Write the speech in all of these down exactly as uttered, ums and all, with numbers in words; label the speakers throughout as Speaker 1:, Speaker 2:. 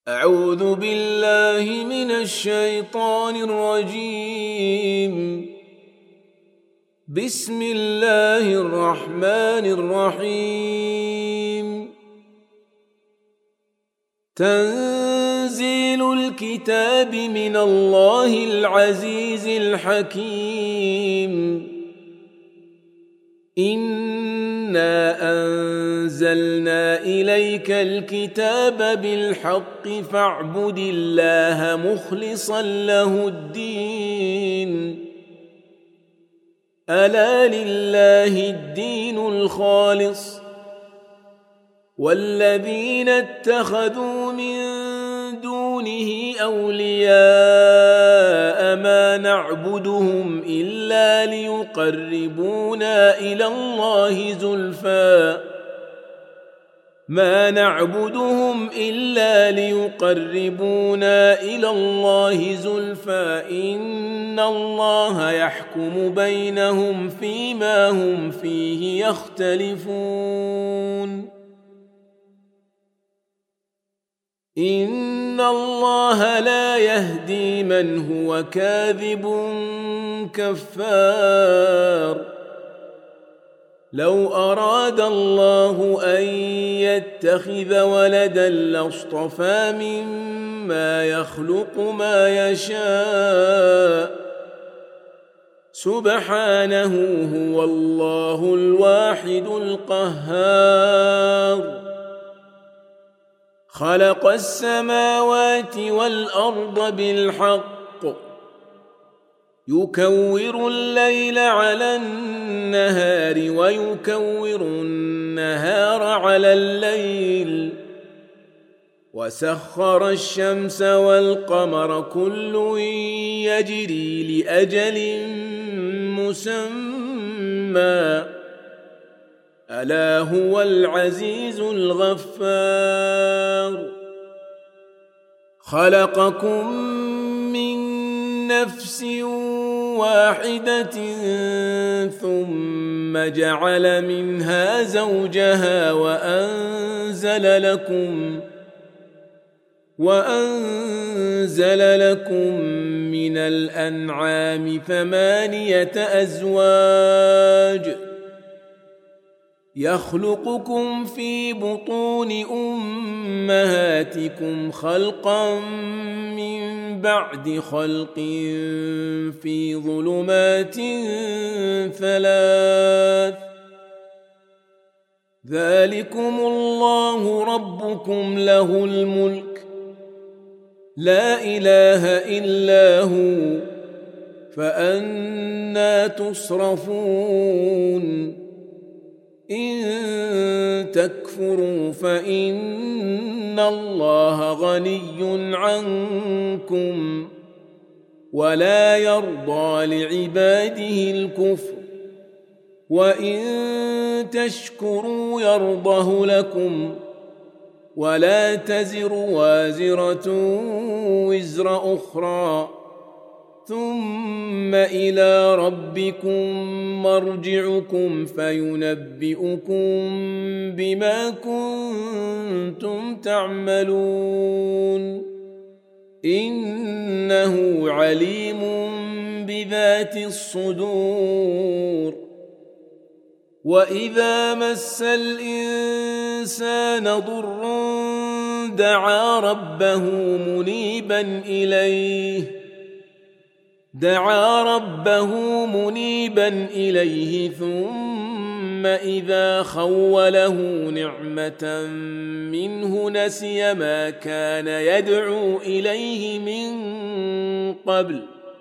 Speaker 1: أعوذ بالله من الشيطان الرجيم. بسم الله الرحمن الرحيم. تنزيل الكتاب من الله العزيز الحكيم. إنا أنزلنا إليك الكتاب بالحق فاعبد الله مخلصا له الدين. ألا لله الدين الخالص والذين اتخذوا من دونه أولياء ما نعبدهم إلا ليقربونا إلى الله زلفى ما نعبدهم إلا ليقربونا إلى الله زلفى إن الله يحكم بينهم فيما هم فيه يختلفون. إن الله لا يهدي من هو كاذب كفار. لو أراد الله أن يتخذ ولدا لاصطفى مما يخلق ما يشاء سبحانه هو الله الواحد القهار. خلق السماوات والأرض بالحق يكور الليل على النهار ويكور النهار على الليل وسخر الشمس والقمر كل يجري لأجل مسمى ألا هو العزيز الغفار. خلقكم من نفس واحدة ثم جعل منها زوجها وأنزل لكم وأنزل لكم من الأنعام ثمانية أزواج يخلقكم في بطون أمهاتكم خلقا من بعد خلق في ظلمات ثلاث ذلكم الله ربكم له الملك لا إله إلا هو فأنى تصرفون. إن تكفروا فإن الله غني عنكم ولا يرضى لعباده الكفر وإن تشكروا يرضه لكم ولا تزر وازرة وزر أخرى ثم إلى ربكم مرجعكم فينبئكم بما كنتم تعملون. إنه عليم بذات الصدور. وإذا مس الإنسان ضر دعا ربه منيبا إليه دعا ربه منيبا إليه ثم إذا خوله نعمة منه نسي ما كان يدعو إليه من قبل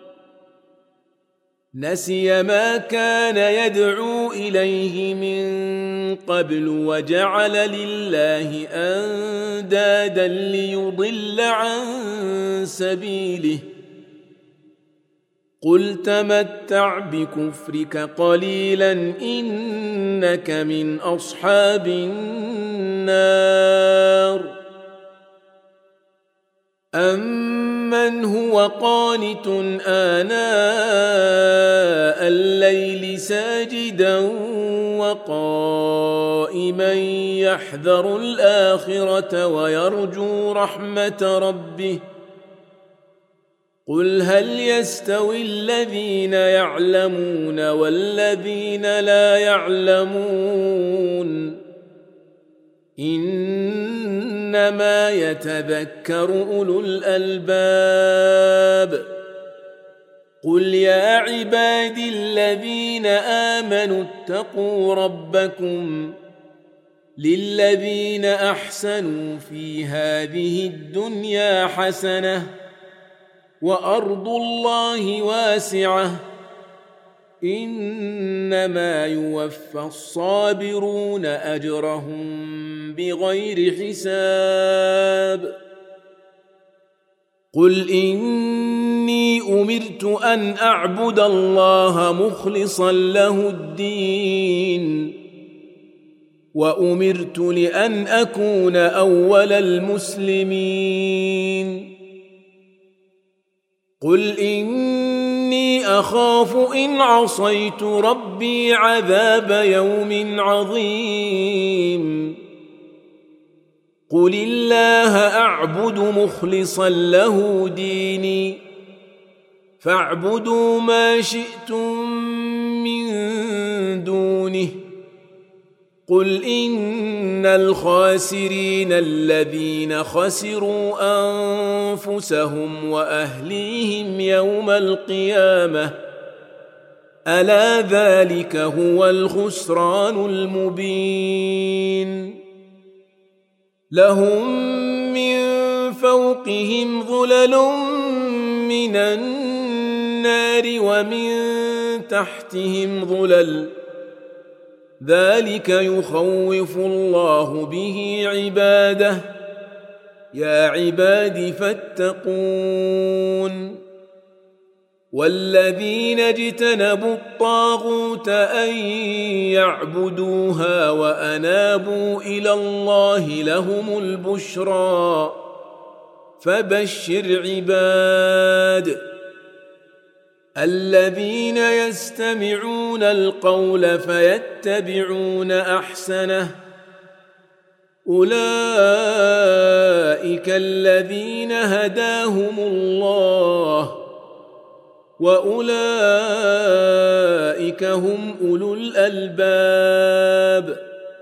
Speaker 1: نسي ما كان يدعو إليه من قبل وجعل لله أندادا ليضل عن سبيله. قل تمتع بكفرك قليلا إنك من أصحاب النار. أمن هو قانت آناء الليل ساجدا قائما يحذر الآخرة ويرجو رحمة ربه قل هل يستوي الذين يعلمون والذين لا يعلمون إنما يتذكر أولو الألباب قل يا عبادي الذين آمنوا اتقوا ربكم للذين أحسنوا في هذه الدنيا حسنة وأرض الله واسعة إنما يوفى الصابرون أجرهم بغير حساب قل إني أمرت أن أعبد الله مخلصا له الدين وأمرت لأن أكون أول المسلمين قل إني أخاف إن عصيت ربي عذاب يوم عظيم قل الله أعبد مخلصا له ديني فاعبدوا ما شئتم من دونه قل إن الخاسرين الذين خسروا أنفسهم وأهليهم يوم القيامة ألا ذلك هو الخسران المبين لهم من فوقهم ظلل من النار ومن تحتهم ظلل ذلك يخوف الله به عباده يا عباد فاتقون والذين اجتنبوا الطاغوت أن يعبدوها وأنابوا إلى الله لهم البشرى فبشر عباد الذين يستمعون القول فيتبعون أحسنه أولئك الذين هداهم الله وأولئك هم أولو الألباب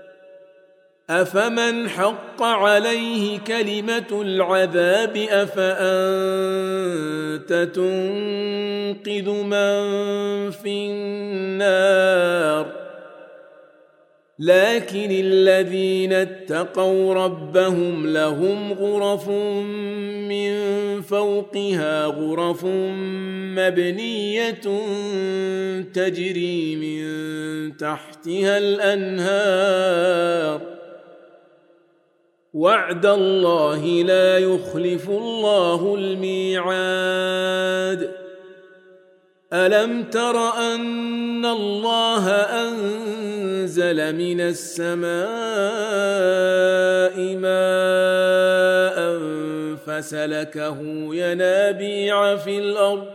Speaker 1: أفمن حق عليه كلمة العذاب أفأنت تنقذ من في النار لكن الذين اتقوا ربهم لهم غرف من فوقها غرف مبنية تجري من تحتها الأنهار وعد الله لا يخلف الله الميعاد ألم تر أن الله أنزل من السماء ماء فسلكه ينابيع في الأرض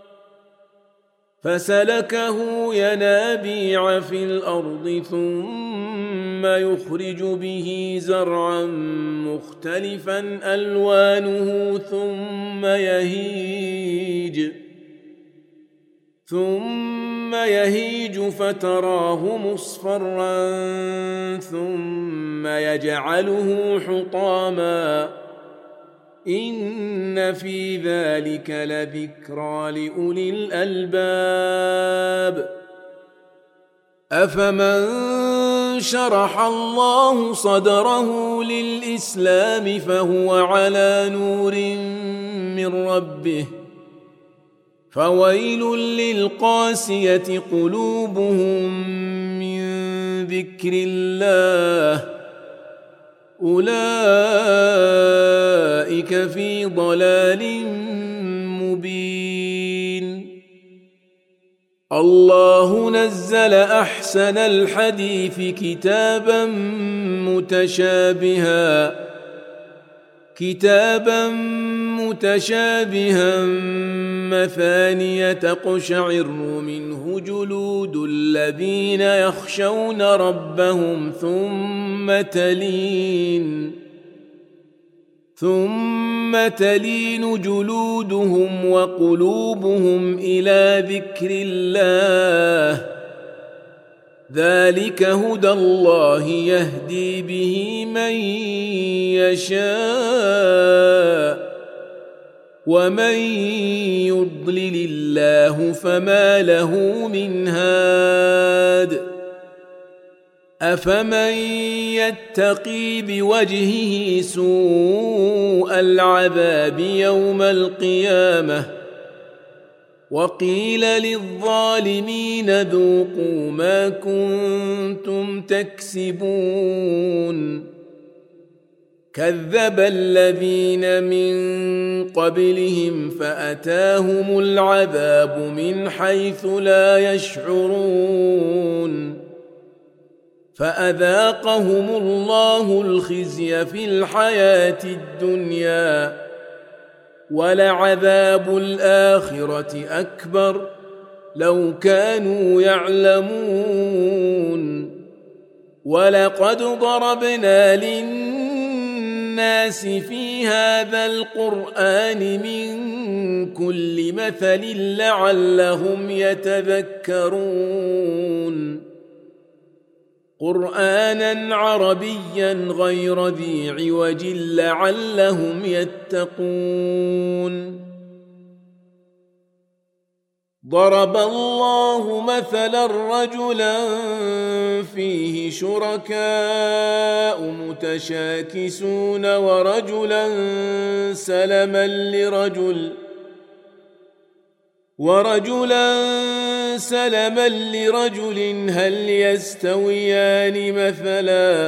Speaker 1: فسلكه ينابيع في الأرض ثم يخرج به زرعا مختلفا ألوانه ثم يهيج ثم يهيج فتراه مصفرا ثم يجعله حطاما إن في ذلك لذكرى لأولي الألباب أفمن شرح الله صدره للإسلام فهو على نور من ربه فويل للقاسية قلوبهم من ذكر الله أولئك في ضلال مبين الله نزل أحسن الحديث كتابا متشابها كتابا متشابها مثانية تقشعر منه جلود الذين يخشون ربهم ثم تلين ثم تلين جلودهم وقلوبهم إلى ذكر الله ذلك هدى الله يهدي به من يشاء ومن يضلل الله فما له من هاد أفمن يتقي بوجهه سوء العذاب يوم القيامة وقيل للظالمين ذوقوا ما كنتم تكسبون كذب الذين من قبلهم فأتاهم العذاب من حيث لا يشعرون فأذاقهم الله الخزي في الحياة الدنيا ولعذاب الآخرة أكبر لو كانوا يعلمون ولقد ضربنا للناس في هذا القرآن من كل مثل لعلهم يتذكرون قرآنا عربيا غير ذي عوج لعلهم يتقون ضرب الله مثلا رجلا فيه شركاء متشاكسون ورجلا سلما لرجل ورجلا سلما لرجل هل يستويان مثلا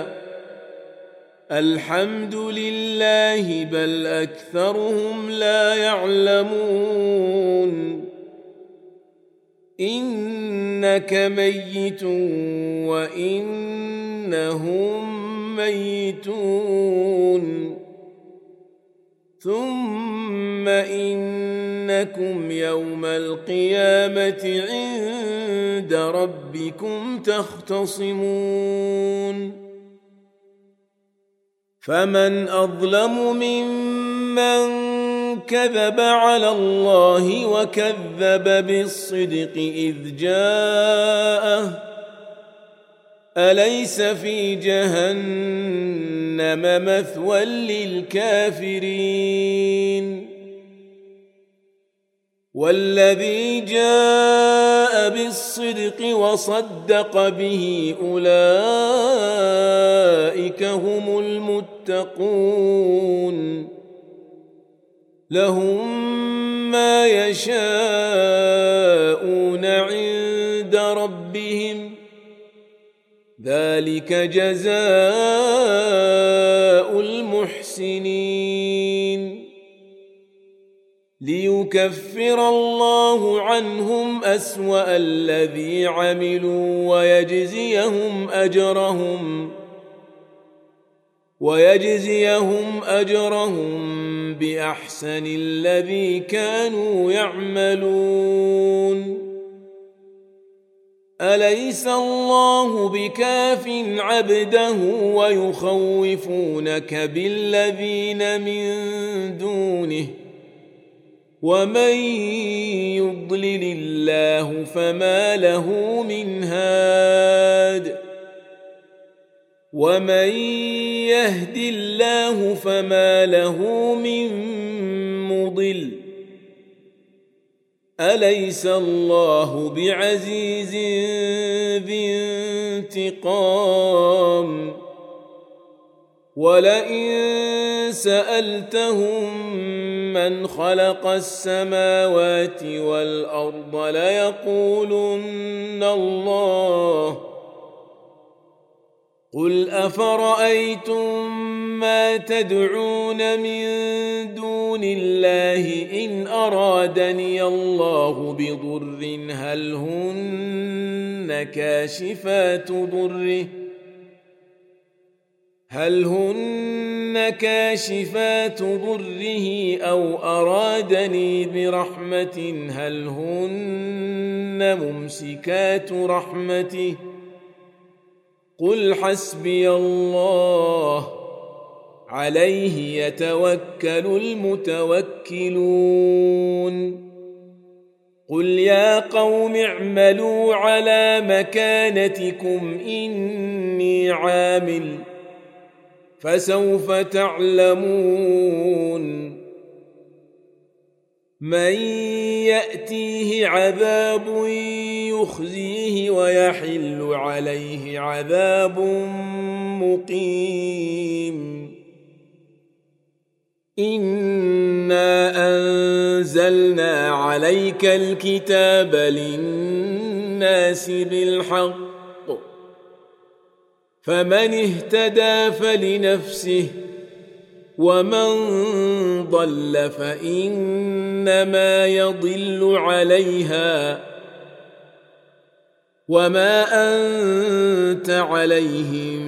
Speaker 1: الحمد لله بل أكثرهم لا يعلمون إنك ميت وإنهم ميتون ثم إنكم يوم القيامة عند ربكم تختصمون فمن أظلم ممن كذب على الله وكذب بالصدق إذ جاءه أليس في جهنم مثوى للكافرين والذي جاء بالصدق وصدق به أولئك هم المتقون لهم ما يشاءون عند ربهم ذلك جزاء المحسنين ليكفر الله عنهم أسوأ الذي عملوا ويجزيهم أجرهم ويجزيهم أجرهم بأحسن الذي كانوا يعملون أليس الله بكاف عبده ويخوفونك بالذين من دونه ومن يضلل الله فما له من هاد ومن يهد الله فما له من مضل أليس الله بعزيز ذي انتقام ولئن سألتهم من خلق السماوات والأرض ليقولن الله قل أفرأيتم ما تدعون من دون الله إن أرادني الله بضر هل هن كاشفات ضره هل هن كاشفات ضره أو أرادني برحمة هل هن ممسكات رحمته قل حسبي الله عليه يتوكل المتوكلون قل يا قوم اعملوا على مكانتكم إني عامل فسوف تعلمون من يأتيه عذاب يخزيه ويحل عليه عذاب مقيم إنا أنزلنا عليك الكتاب للناس بالحق فمن اهتدى فلنفسه ومن ضل فإنما يضل عليها وما أنت عليهم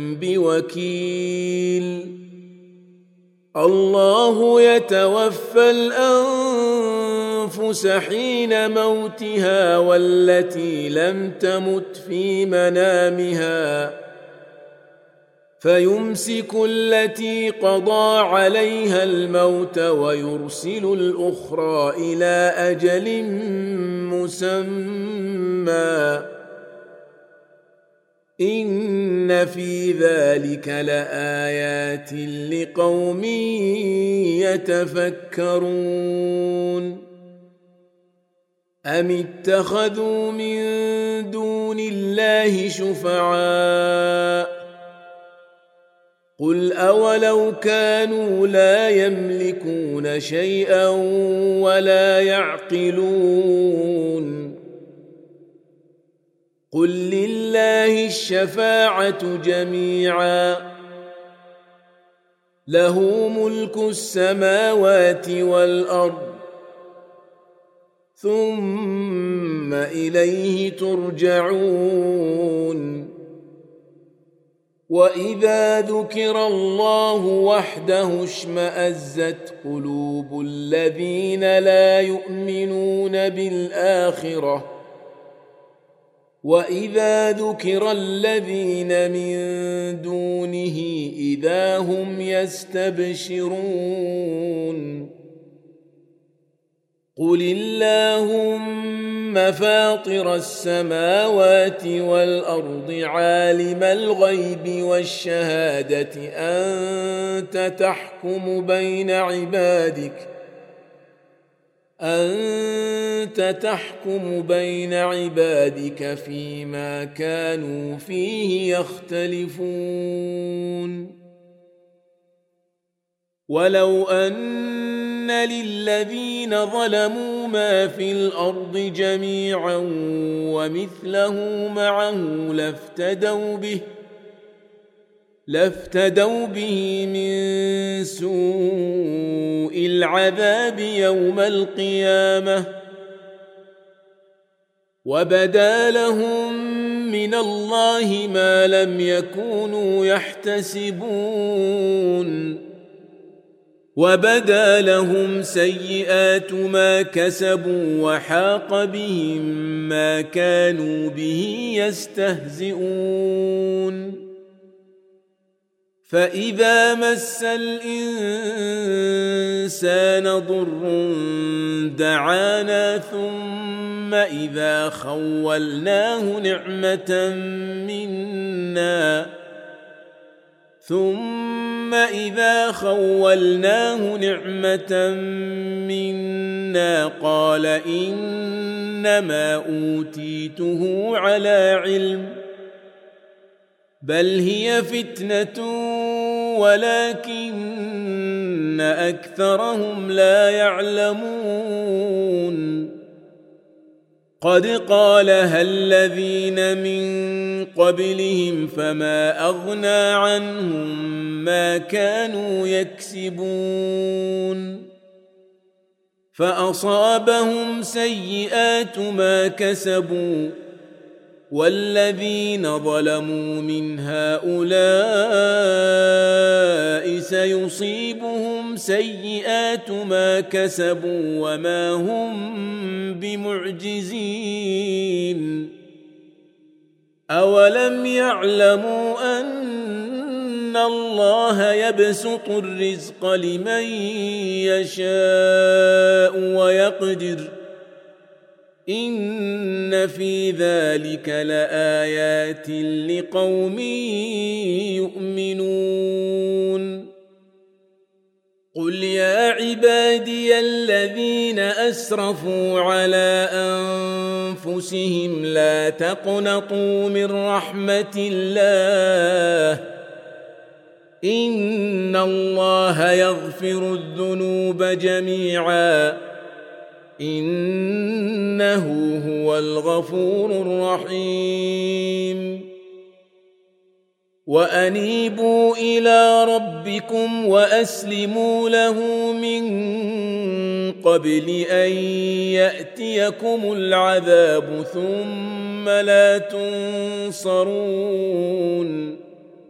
Speaker 1: بوكيل الله يتوفى الأنفس حين موتها والتي لم تمت في منامها فيمسك التي قضى عليها الموت ويرسل الأخرى إلى أجل مسمى إن في ذلك لآيات لقوم يتفكرون أم اتخذوا من دون الله شفعاء قل أولو كانوا لا يملكون شيئا ولا يعقلون قل لله الشفاعة جميعا له ملك السماوات والأرض ثم إليه ترجعون وإذا ذكر الله وحده اشمأزت قلوب الذين لا يؤمنون بالآخرة وإذا ذكر الذين من دونه إذا هم يستبشرون قل اللهم فاطر السماوات والأرض عالم الغيب والشهادة أنت تحكم بين عبادك أنت تحكم بين عبادك فيما كانوا فيه يختلفون ولو أن للذين ظلموا ما في الأرض جميعا ومثله معه لافتدوا به لافتدوا به من سوء العذاب يوم القيامة وبدا لهم من الله ما لم يكونوا يحتسبون وبدا لهم سيئات ما كسبوا وحاق بهم ما كانوا به يستهزئون فإذا مس الإنسان ضر دعانا ثم إذا خولناه نعمة منا ثم إذا خولناه نعمة منا قال إنما أوتيته على علم بل هي فتنة ولكن أكثرهم لا يعلمون قد قالها الذين من قبلهم فما أغنى عنهم ما كانوا يكسبون فأصابهم سيئات ما كسبوا والذين ظلموا من هؤلاء سيصيبهم سيئات ما كسبوا وما هم بمعجزين أولم يعلموا أن الله يبسط الرزق لمن يشاء ويقدر إن في ذلك لآيات لقوم يؤمنون قل يا عبادي الذين أسرفوا على أنفسهم لا تقنطوا من رحمة الله إن الله يغفر الذنوب جميعا إنه هو الغفور الرحيم وأنيبوا إلى ربكم وأسلموا له من قبل أن يأتيكم العذاب ثم لا تنصرون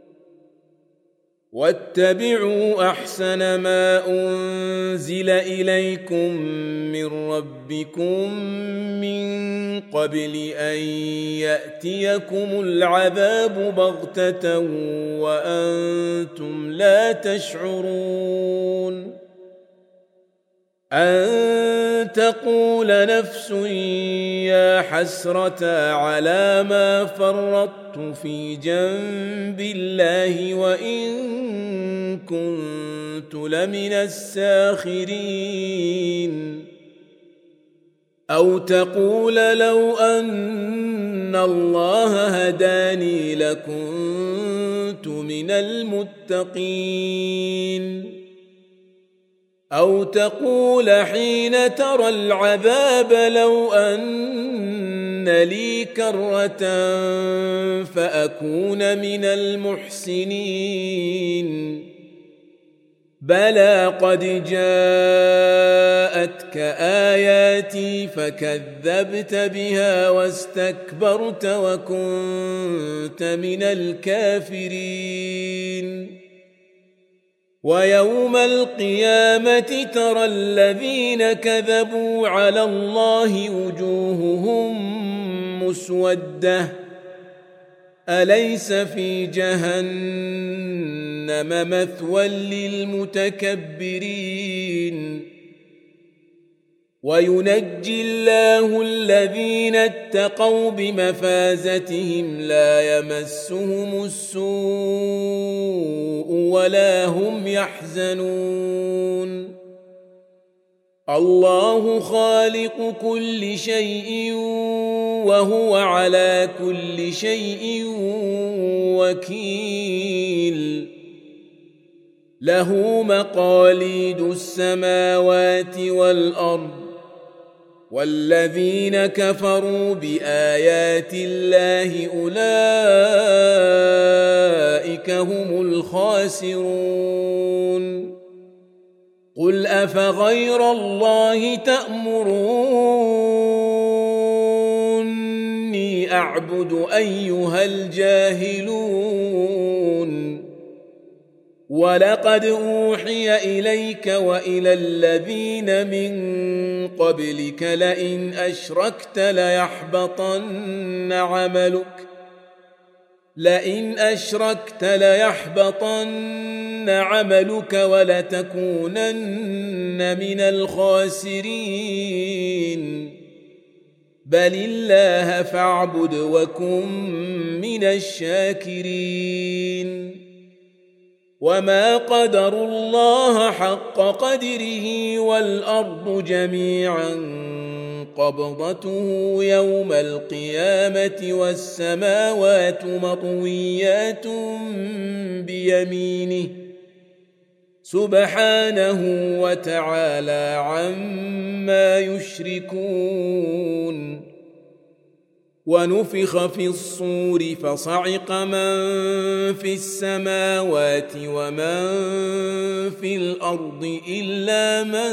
Speaker 1: واتبعوا أحسن ما أنزل إليكم من ربكم من قبل أن يأتيكم العذاب بغتة وأنتم لا تشعرون أن تقول نفس يا حسرة على ما فرطت في جنب الله وإن كنت لمن الساخرين أو تقول لو أن الله هداني لكنت من المتقين أو تقول حين ترى العذاب لو أن لي كرة فأكون من المحسنين بلى قد جاءتك آياتي فكذبت بها واستكبرت وكنت من الكافرين ويوم القيامة ترى الذين كذبوا على الله وجوههم مسودة أليس في جهنم مثوى للمتكبرين وينجي الله الذين اتقوا بمفازتهم لا يمسهم السوء ولا هم يحزنون الله خالق كل شيء وهو على كل شيء وكيل له مقاليد السماوات والأرض والذين كفروا بآيات الله أولئك هم الخاسرون قل أفغير الله تأمروني أعبد أيها الجاهلون ولقد أوحي إليك وإلى الذين من قبلك لئن أشركت ليحبطن عملك لئن أشركت ليحبطن عملك ولتكونن من الخاسرين بل الله فاعبد وكن من الشاكرين وما قدروا الله حق قدره والأرض جميعا قبضته يوم القيامة والسماوات مطويات بيمينه سبحانه وتعالى عما يشركون ونفخ في الصور فصعق من في السماوات ومن في الأرض إلا من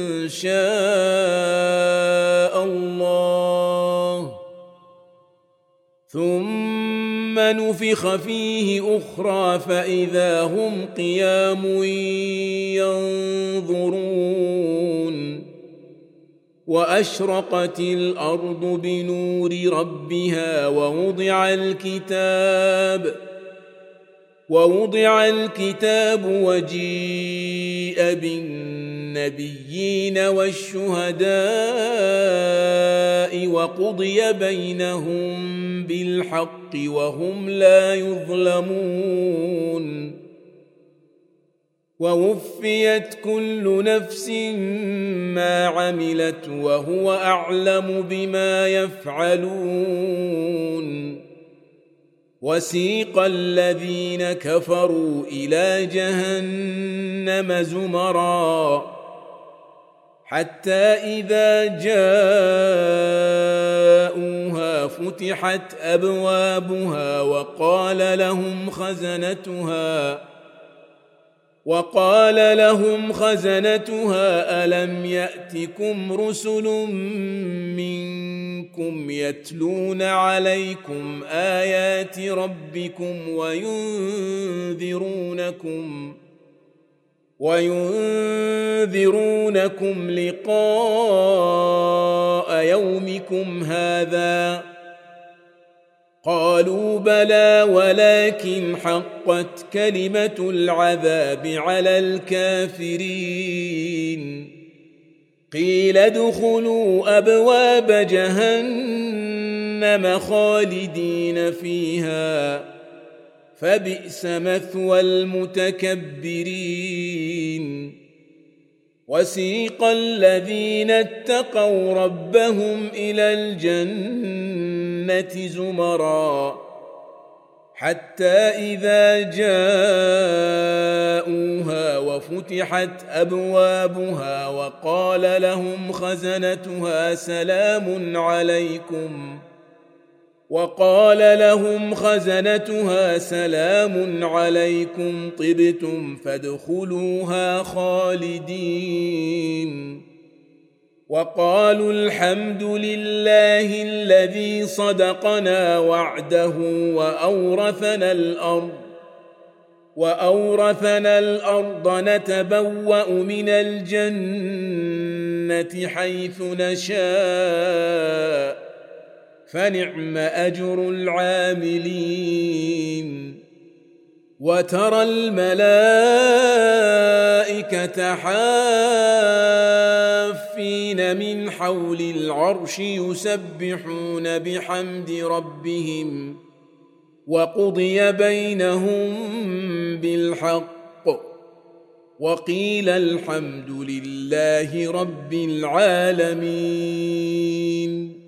Speaker 1: شاء الله نفخ فيه أخرى فإذا هم قيام ينظرون وأشرقت الأرض بنور ربها ووضع الكتاب ووضع الكتاب وجيء بالنبيين والشهداء وقضي بينهم بالحق وهم لا يظلمون ووفيت كل نفس ما عملت وهو أعلم بما يفعلون وسيق الذين كفروا إلى جهنم زمرا حتى إذا جاءوها فتحت أبوابها وقال لهم خزنتها وقال لهم خزنتها ألم يأتكم رسل منكم يتلون عليكم آيات ربكم وينذرونكم وينذرونكم لقاء يومكم هذا قالوا بلى ولكن حقت كلمة العذاب على الكافرين قيل ادخلوا أبواب جهنم خالدين فيها فبئس مثوى المتكبرين وسيق الذين اتقوا ربهم إلى الجنة زمرا حتى إذا جاءوها وفتحت أبوابها وقال لهم خزنتها سلام عليكم وقال لهم خزنتها سلام عليكم طبتم فادخلوها خالدين وقالوا الحمد لله الذي صدقنا وعده وأورثنا الأرض وأورثنا الأرض نتبوأ من الجنة حيث نشاء فنعم أجر العاملين وترى الملائكة حافين من حول العرش يسبحون بحمد ربهم وقضي بينهم بالحق وقيل الحمد لله رب العالمين.